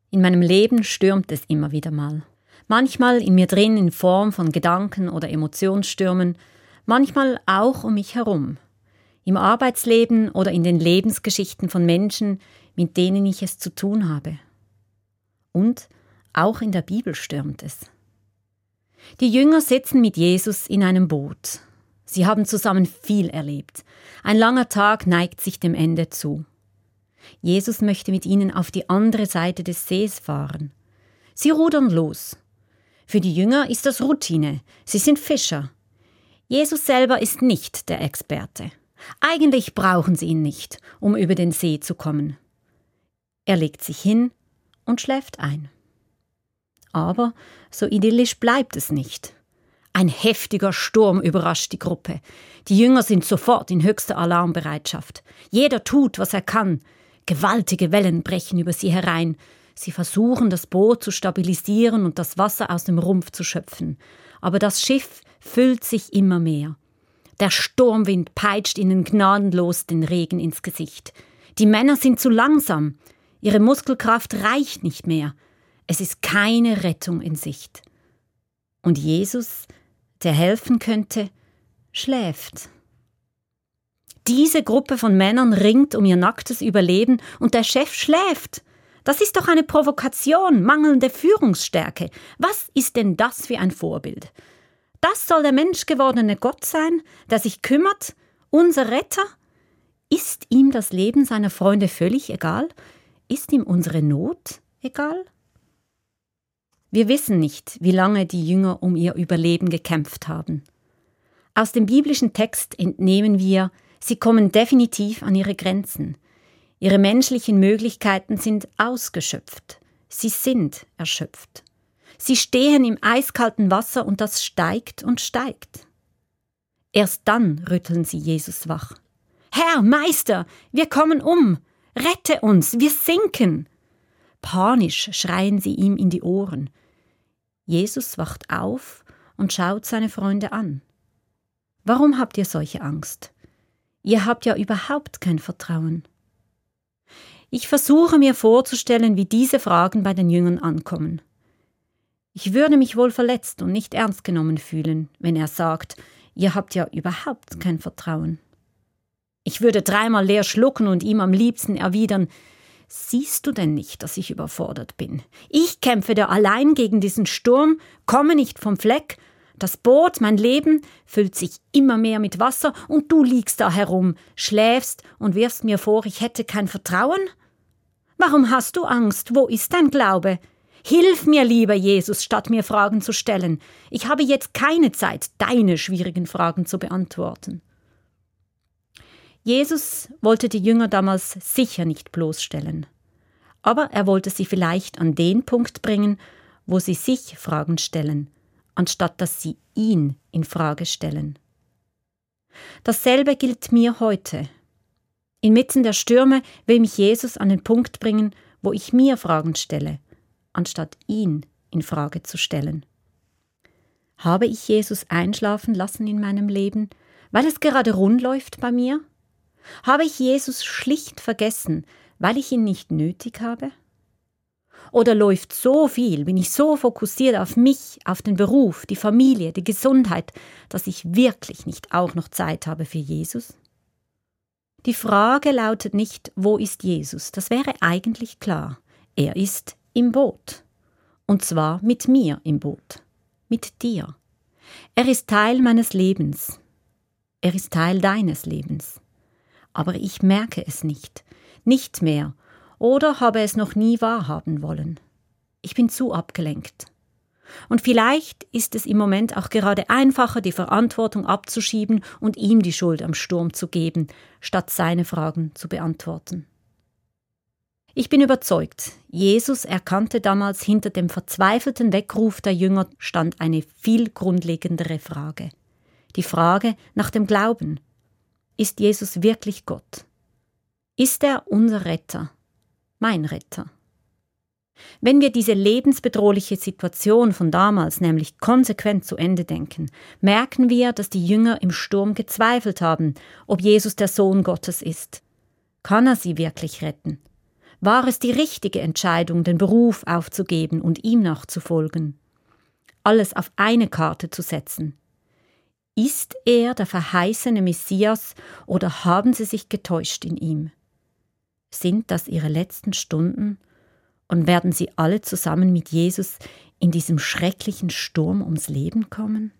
In meinem Leben stürmt es immer wieder mal. Manchmal in mir drin in Form von Gedanken- oder Emotionsstürmen, manchmal auch um mich herum. Im Arbeitsleben oder in den Lebensgeschichten von Menschen, mit denen ich es zu tun habe. Und auch in der Bibel stürmt es. Die Jünger sitzen mit Jesus in einem Boot. Sie haben zusammen viel erlebt. Ein langer Tag neigt sich dem Ende zu. Jesus möchte mit ihnen auf die andere Seite des Sees fahren. Sie rudern los. Für die Jünger ist das Routine. Sie sind Fischer. Jesus selber ist nicht der Experte. Eigentlich brauchen sie ihn nicht, um über den See zu kommen. Er legt sich hin und schläft ein. Aber so idyllisch bleibt es nicht. Ein heftiger Sturm überrascht die Gruppe. Die Jünger sind sofort in höchster Alarmbereitschaft. Jeder tut, was er kann. Gewaltige Wellen brechen über sie herein. Sie versuchen, das Boot zu stabilisieren und das Wasser aus dem Rumpf zu schöpfen. Aber das Schiff füllt sich immer mehr. Der Sturmwind peitscht ihnen gnadenlos den Regen ins Gesicht. Die Männer sind zu langsam. Ihre Muskelkraft reicht nicht mehr. Es ist keine Rettung in Sicht. Und Jesus, der helfen könnte, schläft. Diese Gruppe von Männern ringt um ihr nacktes Überleben und der Chef schläft. Das ist doch eine Provokation, mangelnde Führungsstärke. Was ist denn das für ein Vorbild? Das soll der menschgewordene Gott sein, der sich kümmert, unser Retter? Ist ihm das Leben seiner Freunde völlig egal? Ist ihm unsere Not egal? Wir wissen nicht, wie lange die Jünger um ihr Überleben gekämpft haben. Aus dem biblischen Text entnehmen wir, sie kommen definitiv an ihre Grenzen. Ihre menschlichen Möglichkeiten sind ausgeschöpft. Sie sind erschöpft. Sie stehen im eiskalten Wasser und das steigt und steigt. Erst dann rütteln sie Jesus wach. »Herr, Meister, wir kommen um! Rette uns, wir sinken!« Panisch schreien sie ihm in die Ohren. Jesus wacht auf und schaut seine Freunde an. »Warum habt ihr solche Angst? Ihr habt ja überhaupt kein Vertrauen.« Ich versuche mir vorzustellen, wie diese Fragen bei den Jüngern ankommen. Ich würde mich wohl verletzt und nicht ernst genommen fühlen, wenn er sagt, ihr habt ja überhaupt kein Vertrauen. Ich würde 3-mal leer schlucken und ihm am liebsten erwidern, siehst du denn nicht, dass ich überfordert bin? Ich kämpfe da allein gegen diesen Sturm, komme nicht vom Fleck, das Boot, mein Leben, füllt sich immer mehr mit Wasser und du liegst da herum, schläfst und wirfst mir vor, ich hätte kein Vertrauen? Warum hast du Angst? Wo ist dein Glaube? Hilf mir, lieber Jesus, statt mir Fragen zu stellen. Ich habe jetzt keine Zeit, deine schwierigen Fragen zu beantworten. Jesus wollte die Jünger damals sicher nicht bloßstellen. Aber er wollte sie vielleicht an den Punkt bringen, wo sie sich Fragen stellen, anstatt dass sie ihn in Frage stellen. Dasselbe gilt mir heute. Inmitten der Stürme will mich Jesus an den Punkt bringen, wo ich mir Fragen stelle, anstatt ihn in Frage zu stellen. Habe ich Jesus einschlafen lassen in meinem Leben, weil es gerade rund läuft bei mir? Habe ich Jesus schlicht vergessen, weil ich ihn nicht nötig habe? Oder läuft so viel, bin ich so fokussiert auf mich, auf den Beruf, die Familie, die Gesundheit, dass ich wirklich nicht auch noch Zeit habe für Jesus? Die Frage lautet nicht, wo ist Jesus? Das wäre eigentlich klar. Er ist im Boot. Und zwar mit mir im Boot. Mit dir. Er ist Teil meines Lebens. Er ist Teil deines Lebens. Aber ich merke es nicht. Nicht mehr. Oder habe es noch nie wahrhaben wollen. Ich bin zu abgelenkt. Und vielleicht ist es im Moment auch gerade einfacher, die Verantwortung abzuschieben und ihm die Schuld am Sturm zu geben, statt seine Fragen zu beantworten. Ich bin überzeugt, Jesus erkannte damals, hinter dem verzweifelten Weckruf der Jünger stand eine viel grundlegendere Frage. Die Frage nach dem Glauben. Ist Jesus wirklich Gott? Ist er unser Retter? Mein Retter? Wenn wir diese lebensbedrohliche Situation von damals nämlich konsequent zu Ende denken, merken wir, dass die Jünger im Sturm gezweifelt haben, ob Jesus der Sohn Gottes ist. Kann er sie wirklich retten? War es die richtige Entscheidung, den Beruf aufzugeben und ihm nachzufolgen? Alles auf eine Karte zu setzen? Ist er der verheißene Messias oder haben sie sich getäuscht in ihm? Sind das ihre letzten Stunden und werden sie alle zusammen mit Jesus in diesem schrecklichen Sturm ums Leben kommen?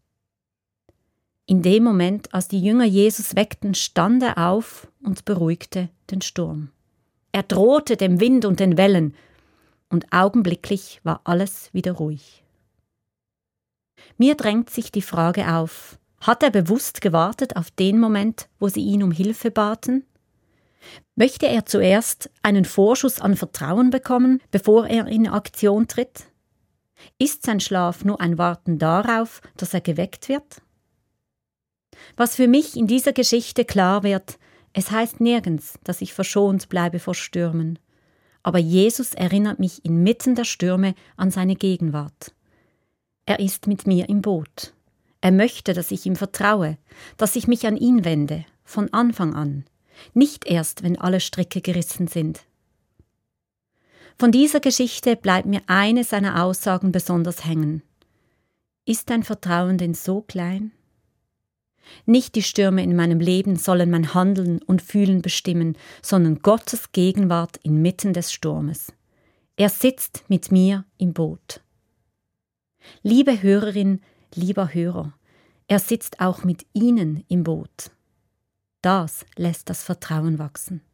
In dem Moment, als die Jünger Jesus weckten, stand er auf und beruhigte den Sturm. Er drohte dem Wind und den Wellen, und augenblicklich war alles wieder ruhig. Mir drängt sich die Frage auf, hat er bewusst gewartet auf den Moment, wo sie ihn um Hilfe baten? Möchte er zuerst einen Vorschuss an Vertrauen bekommen, bevor er in Aktion tritt? Ist sein Schlaf nur ein Warten darauf, dass er geweckt wird? Was für mich in dieser Geschichte klar wird, es heißt nirgends, dass ich verschont bleibe vor Stürmen. Aber Jesus erinnert mich inmitten der Stürme an seine Gegenwart. Er ist mit mir im Boot. Er möchte, dass ich ihm vertraue, dass ich mich an ihn wende, von Anfang an, nicht erst, wenn alle Stricke gerissen sind. Von dieser Geschichte bleibt mir eine seiner Aussagen besonders hängen. Ist dein Vertrauen denn so klein? Nicht die Stürme in meinem Leben sollen mein Handeln und Fühlen bestimmen, sondern Gottes Gegenwart inmitten des Sturmes. Er sitzt mit mir im Boot. Liebe Hörerin, lieber Hörer, er sitzt auch mit Ihnen im Boot. Das lässt das Vertrauen wachsen.